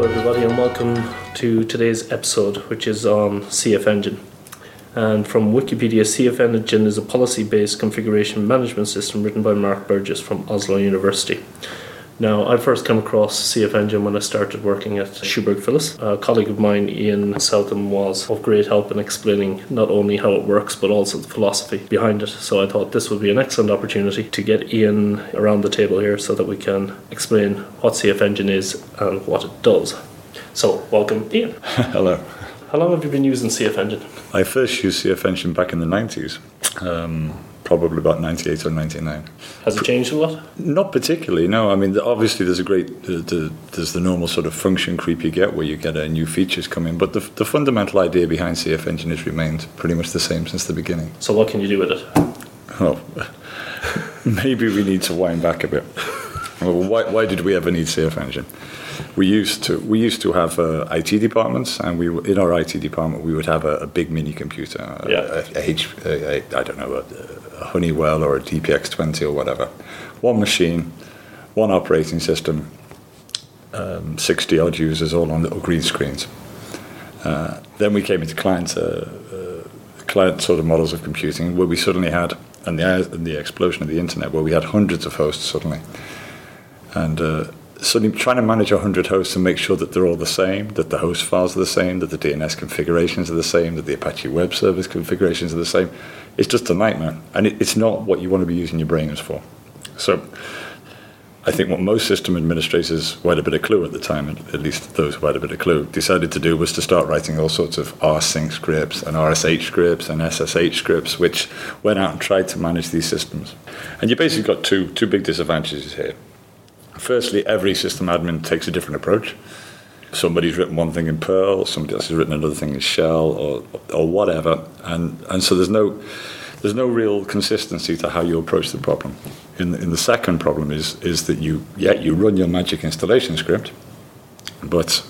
everybody, and welcome to today's episode, which is on CF Engine. And from Wikipedia, CF Engine is a policy-based configuration management system written by Mark Burgess from Oslo University. Now, I first came across CF Engine when I started working at Schuberg Philis. A colleague of mine, Ian Southam, was of great help in explaining not only how it works, but also the philosophy behind it. So I thought this would be an excellent opportunity to get Ian around the table here so that we can explain what CF Engine is and what it does. So, welcome, Ian. Hello. How long have you been using CF Engine? I first used CF Engine back in the 90s, probably about 98 or 99. Has it changed a lot? Not particularly, no. I mean, obviously there's there's the normal sort of function creep you get where you get new features come in, but the fundamental idea behind CF Engine has remained pretty much the same since the beginning. So what can you do with it? Well, maybe we need to wind back a bit. Well, why did we ever need CF Engine? We used to have IT departments, and in our IT department we would have a big mini computer, a Honeywell or a DPX20 or whatever. One machine, one operating system, 60 odd users all on little green screens. Then we came into client sort of models of computing where we suddenly had, and the explosion of the internet, where we had hundreds of hosts suddenly. And suddenly trying to manage 100 hosts and make sure that they're all the same, that the host files are the same, that the DNS configurations are the same, that the Apache Web Service configurations are the same, it's just a nightmare. And it's not what you want to be using your brains for. So I think what most system administrators who had a bit of clue at the time, at least those who had a bit of clue, decided to do was to start writing all sorts of rsync scripts and RSH scripts and SSH scripts, which went out and tried to manage these systems. And you basically got two big disadvantages here. Firstly, every system admin takes a different approach. Somebody's written one thing in Perl, somebody else has written another thing in Shell or whatever, and so there's no real consistency to how you approach the problem. In the second problem is that you run your magic installation script, but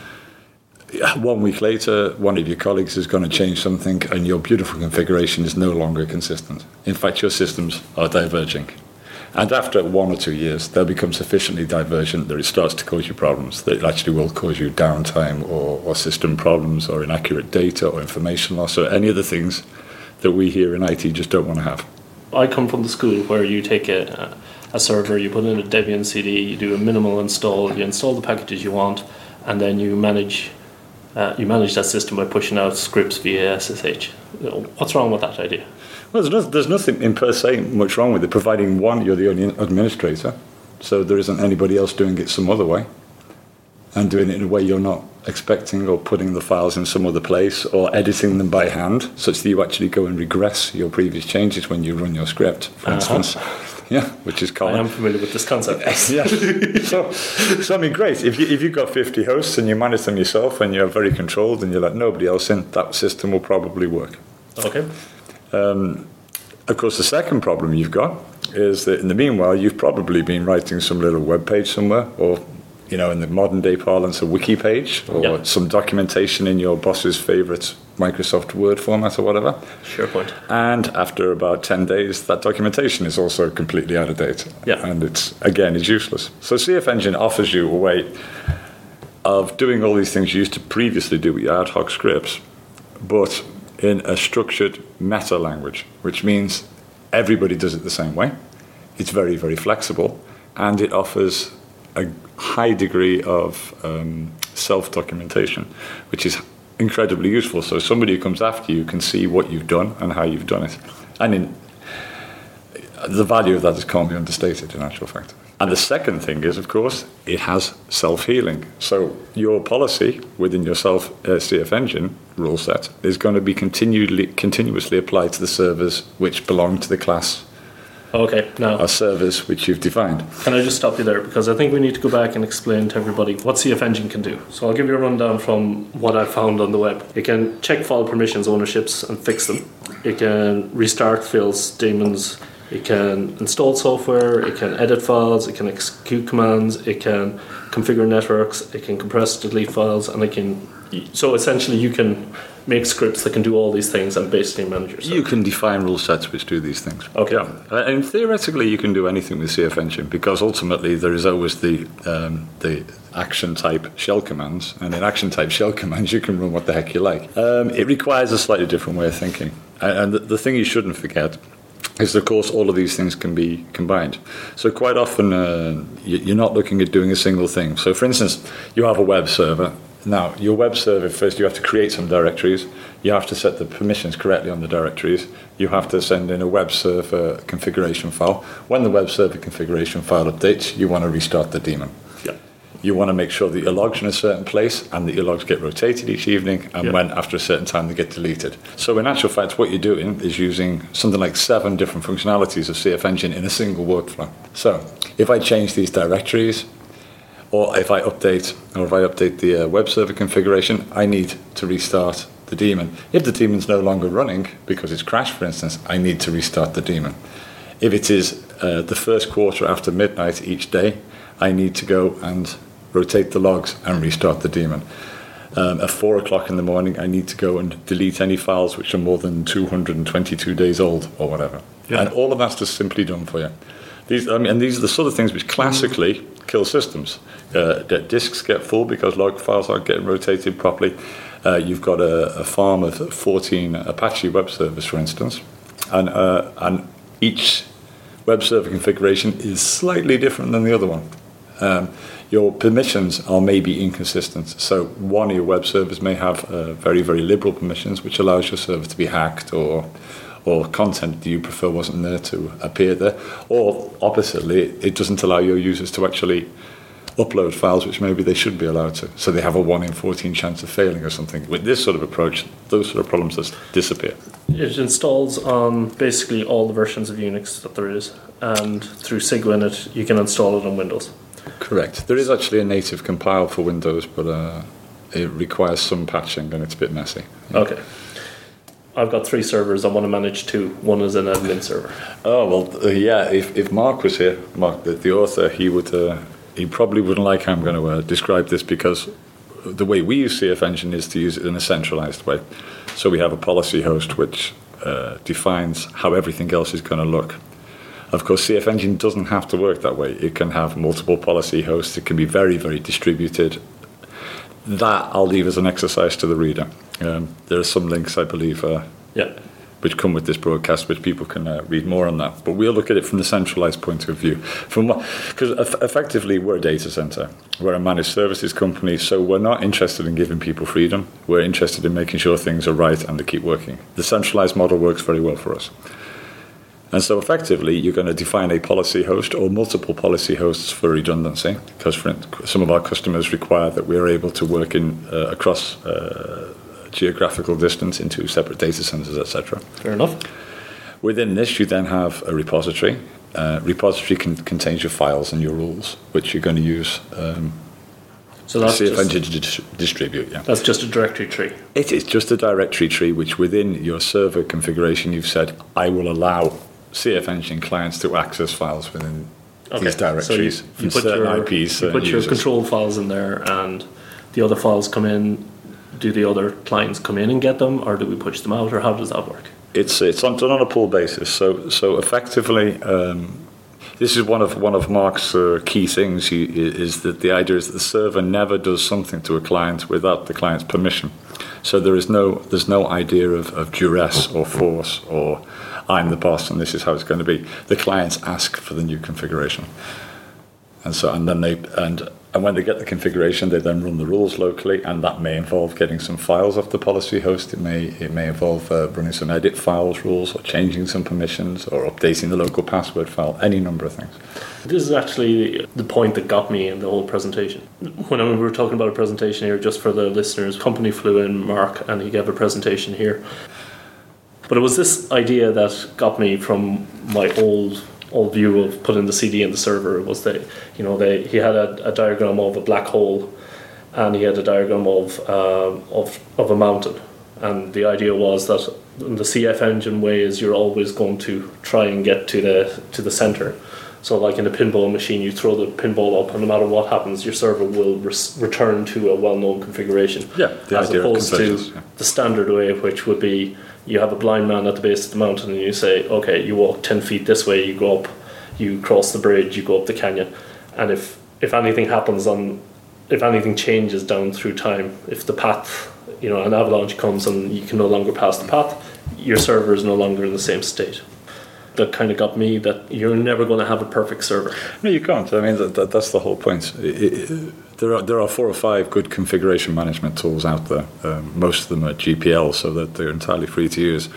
1 week later, one of your colleagues is going to change something, and your beautiful configuration is no longer consistent. In fact, your systems are diverging. And after 1 or 2 years, they'll become sufficiently divergent that it starts to cause you problems. That it actually will cause you downtime or system problems or inaccurate data or information loss or any of the things that we here in IT just don't want to have. I come from the school where you take a server, you put in a Debian CD, you do a minimal install, you install the packages you want, and then you manage that system by pushing out scripts via SSH. What's wrong with that idea? Well, there's nothing in per se much wrong with it, providing one, you're the only administrator, so there isn't anybody else doing it some other way, and doing it in a way you're not expecting, or putting the files in some other place, or editing them by hand, such that you actually go and regress your previous changes when you run your script, for instance. Yeah, which is common. I am familiar with this concept. Yeah. So I mean, great. If you've got 50 hosts and you manage them yourself and you're very controlled and you let nobody else in, that system will probably work. Okay. Of course, the second problem you've got is that in the meanwhile, you've probably been writing some little web page somewhere, or, in the modern day parlance, a wiki page, or some documentation in your boss's favorite Microsoft Word format or whatever. SharePoint. And after about 10 days, that documentation is also completely out of date. Yeah. And it's useless. So CF Engine offers you a way of doing all these things you used to previously do with your ad hoc scripts, but in a structured meta language, which means everybody does it the same way. It's very, very flexible, and it offers a high degree of self-documentation, which is incredibly useful. So somebody who comes after you can see what you've done and how you've done it. And the value of that can't be understated, in actual fact. And the second thing is, of course, it has self-healing. So your policy within your CF Engine rule set is going to be continuously applied to the servers which belong to the class. Okay, now are servers which you've defined. Can I just stop you there? Because I think we need to go back and explain to everybody what CF Engine can do. So I'll give you a rundown from what I found on the web. It can check file permissions, ownerships, and fix them. It can restart files, daemons. It can install software, it can edit files, it can execute commands, it can configure networks, it can compress, delete files, and it can So essentially, you can make scripts that can do all these things and basically manage yourself. You can define rule sets which do these things. Okay. Yeah. And theoretically, you can do anything with CF Engine because ultimately there is always the action type shell commands, and in action type shell commands you can run what the heck you like. It requires a slightly different way of thinking, and the thing you shouldn't forget is, of course, all of these things can be combined. So quite often you're not looking at doing a single thing. So for instance, you have a web server. Now, your web server, first you have to create some directories. You have to set the permissions correctly on the directories. You have to send in a web server configuration file. When the web server configuration file updates, you want to restart the daemon. Yeah. You want to make sure that your logs are in a certain place and that your logs get rotated each evening, and when after a certain time they get deleted. So in actual fact, what you're doing is using something like 7 different functionalities of CF Engine in a single workflow. So if I change these directories, or if I update the web server configuration, I need to restart the daemon. If the daemon's no longer running because it's crashed, for instance, I need to restart the daemon. If it is the first quarter after midnight each day, I need to go and rotate the logs and restart the daemon. At 4 o'clock in the morning, I need to go and delete any files which are more than 222 days old or whatever. Yeah. And all of that's just simply done for you. These are the sort of things which classically kill systems. Disks get full because log files aren't getting rotated properly. You've got a farm of 14 Apache web servers, for instance, and each web server configuration is slightly different than the other one. Your permissions are maybe inconsistent. So one of your web servers may have very, very liberal permissions, which allows your server to be hacked, or content that you prefer wasn't there to appear there. Or oppositely, it doesn't allow your users to actually upload files which maybe they should be allowed to. So they have a 1 in 14 chance of failing or something. With this sort of approach, those sort of problems just disappear. It installs on basically all the versions of Unix that there is, and through SIGWinit you can install it on Windows. Correct. There is actually a native compile for Windows, but it requires some patching and it's a bit messy. Okay. I've got 3 servers. I want to manage 2. One is an admin server. Oh, well, yeah, if Mark was here, Mark, the author, he probably wouldn't like how I'm going to describe this, because the way we use CF Engine is to use it in a centralized way. So we have a policy host which defines how everything else is going to look. Of course, CF Engine doesn't have to work that way. It can have multiple policy hosts. It can be very, very distributed. That I'll leave as an exercise to the reader. There are some links, I believe, which come with this broadcast, which people can read more on that. But we'll look at it from the centralized point of view. Because effectively, we're a data center. We're a managed services company, so we're not interested in giving people freedom. We're interested in making sure things are right and they keep working. The centralized model works very well for us. And so effectively, you're going to define a policy host or multiple policy hosts for redundancy, because some of our customers require that we're able to work in across geographical distance into separate data centers, etc. Fair enough. Within this, you then have a repository. Repository contains your files and your rules, which you're going to use so that's CF Engine to distribute. Yeah, that's just a directory tree. It is just a directory tree, which within your server configuration, you've said, I will allow CF Engine clients to access files within these directories from certain IPs. You put your control files in there, and the other files come in. Do the other clients come in and get them, or do we push them out, or how does that work? It's done on a pull basis. So effectively, this is one of Mark's key things. Is that the idea is that the server never does something to a client without the client's permission. So there's no idea of duress or force or I'm the boss and this is how it's going to be. The clients ask for the new configuration, and when they get the configuration, they then run the rules locally, and that may involve getting some files off the policy host. It may involve running some edit files rules, or changing some permissions, or updating the local password file. Any number of things. This is actually the point that got me in the whole presentation. When we were talking about a presentation here, just for the listeners, company flew in, Mark, and he gave a presentation here. But it was this idea that got me from my old view of putting the CD in the server. Was that he had a diagram of a black hole, and he had a diagram of a mountain, and the idea was that in the CF Engine way is you're always going to try and get to the center. So like in a pinball machine, you throw the pinball up, and no matter what happens, your server will return to a well-known configuration. Yeah, the as idea of opposed to convergence, yeah. the standard way, which would be you have a blind man at the base of the mountain, and you say, okay, you walk 10 feet this way, you go up, you cross the bridge, you go up the canyon, and if anything happens if anything changes down through time, if the path, an avalanche comes and you can no longer pass the path, your server is no longer in the same state. That kind of got me that you're never going to have a perfect server. No, you can't. I mean, that's the whole point. There are 4 or 5 good configuration management tools out there. Most of them are GPL, so that they're entirely free to use.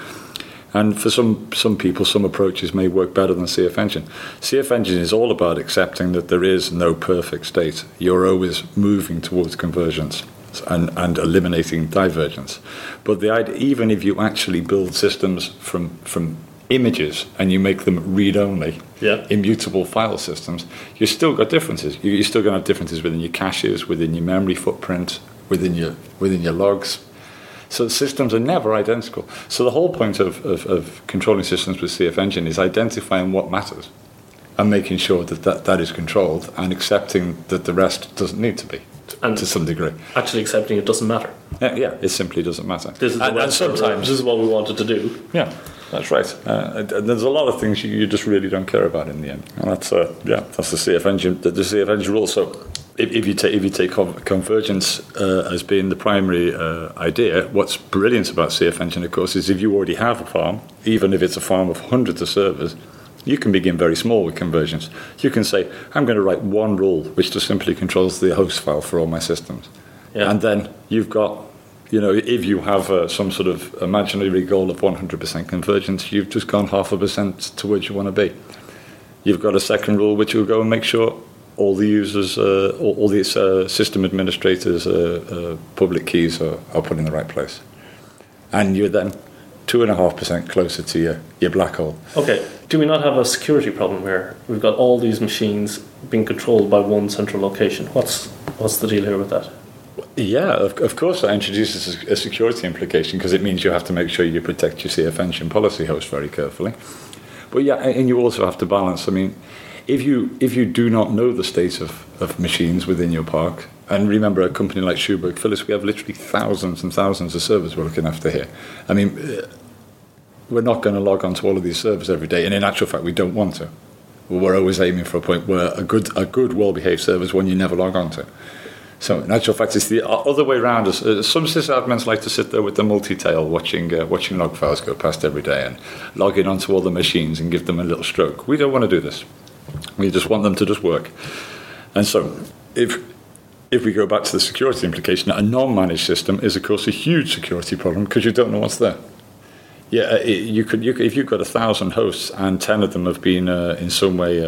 And for some people, some approaches may work better than CF Engine. CF Engine is all about accepting that there is no perfect state. You're always moving towards convergence and eliminating divergence. But the idea, even if you actually build systems from images and you make them read-only, immutable file systems, you've still got differences. You're still going to have differences within your caches, within your memory footprint, within your logs. So the systems are never identical. So the whole point of controlling systems with CF Engine is identifying what matters and making sure that is controlled and accepting that the rest doesn't need to be, to some degree. Actually accepting it doesn't matter. Yeah, it simply doesn't matter. This is what we wanted to do. Yeah, that's right. And there's a lot of things you just really don't care about in the end. And that's the CF Engine. The CF Engine rule. So if you take convergence as being the primary idea, what's brilliant about CF Engine, of course, is if you already have a farm, even if it's a farm of hundreds of servers, you can begin very small with convergence. You can say, I'm going to write one rule which just simply controls the host file for all my systems. Yeah. And then you've got, if you have some sort of imaginary goal of 100% convergence, you've just gone 0.5% towards you want to be. You've got a second rule which will go and make sure all the users, all these system administrators' public keys are put in the right place. And you're then 2.5% closer to your black hole. Okay, do we not have a security problem here? We've got all these machines being controlled by one central location. What's the deal here with that? Yeah, of course that introduces a security implication, because it means you have to make sure you protect your CF Engine policy host very carefully. But yeah, and you also have to balance. I mean, if you do not know the state of machines within your park, and remember a company like Schuberg Philips, we have literally thousands and thousands of servers we're looking after here. I mean, we're not going to log on to all of these servers every day, and in actual fact, we don't want to. We're always aiming for a point where a good well-behaved server is one you never log on to. So in actual fact, it's the other way around. Some sysadmins like to sit there with the multi-tail watching log files go past every day and logging onto all the machines and give them a little stroke. We don't want to do this. We just want them to just work. And so if we go back to the security implication, a non-managed system is, of course, a huge security problem because you don't know what's there. Yeah, you could if you've got 1,000 hosts and 10 of them have been in some way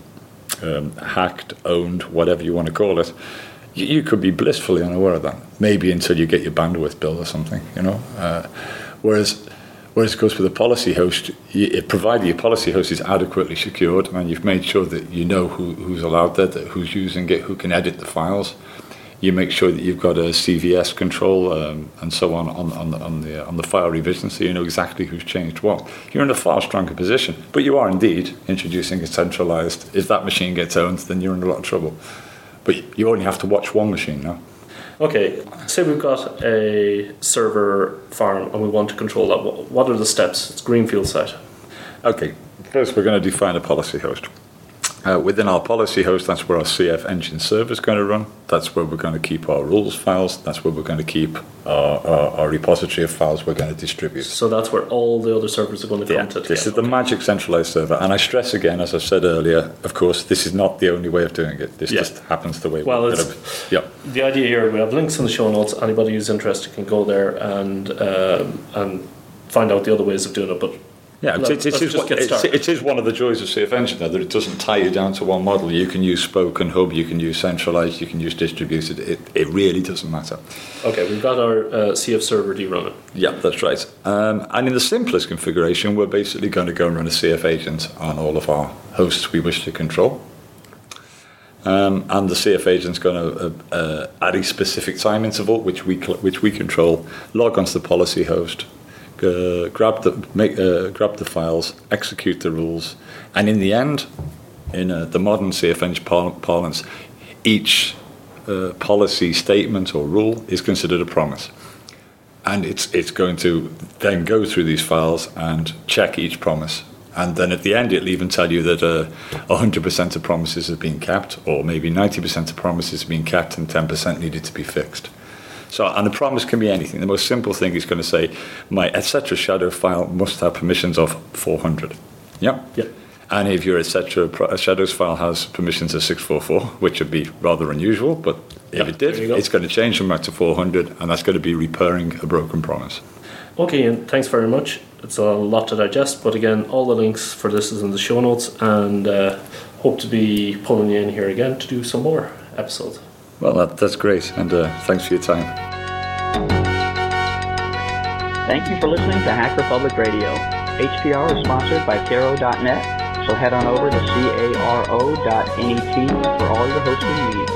hacked, owned, whatever you want to call it, you could be blissfully unaware of that. Maybe until you get your bandwidth bill or something, Whereas, of course, with a policy host, provided your policy host is adequately secured and you've made sure that you know who's allowed there, who's using it, who can edit the files, you make sure that you've got a CVS control and so on the file revision, so you know exactly who's changed what. You're in a far stronger position, but you are indeed introducing a centralized. If that machine gets owned, then you're in a lot of trouble. But you only have to watch one machine now. Okay, say we've got a server farm and we want to control that. What are the steps? It's greenfield site. Okay, first we're going to define a policy host. Within our policy host, that's where our CF Engine server is going to run. That's where we're going to keep our rules files. That's where we're going to keep our repository of files we're going to distribute. So that's where all the other servers are going to come to. This is the magic centralized server. And I stress again, as I said earlier, of course, this is not the only way of doing it. This just happens the way we're doing it. The idea here, we have links in the show notes. Anybody who's interested can go there and find out the other ways of doing it. But yeah, it is one of the joys of CF Engine, though, that it doesn't tie you down to one model. You can use spoke and hub, you can use centralized, you can use distributed. It really doesn't matter. Okay, we've got our CF server D running. Yeah, that's right. And in the simplest configuration, we're basically going to go and run a CF agent on all of our hosts we wish to control. And the CF agent's going to, at a specific time interval, which we control, log onto the policy host, grab the files, execute the rules, and in the end, the modern CFN parlance, each policy statement or rule is considered a promise. And it's going to then go through these files and check each promise. And then at the end, it'll even tell you that 100% of promises have been kept, or maybe 90% of promises have been kept and 10% needed to be fixed. So, and a promise can be anything. The most simple thing is going to say, my etc. shadow file must have permissions of 400. Yeah? Yeah. And if your etc. shadows file has permissions of 644, which would be rather unusual, but if it did, it's going to change them back to 400, and that's going to be repairing a broken promise. Okay, and thanks very much. It's a lot to digest, but again, all the links for this is in the show notes, and hope to be pulling you in here again to do some more episodes. Well, that's great, and thanks for your time. Thank you for listening to Hack Republic Radio. HPR is sponsored by Caro.net, so head on over to caro.net for all your hosting needs.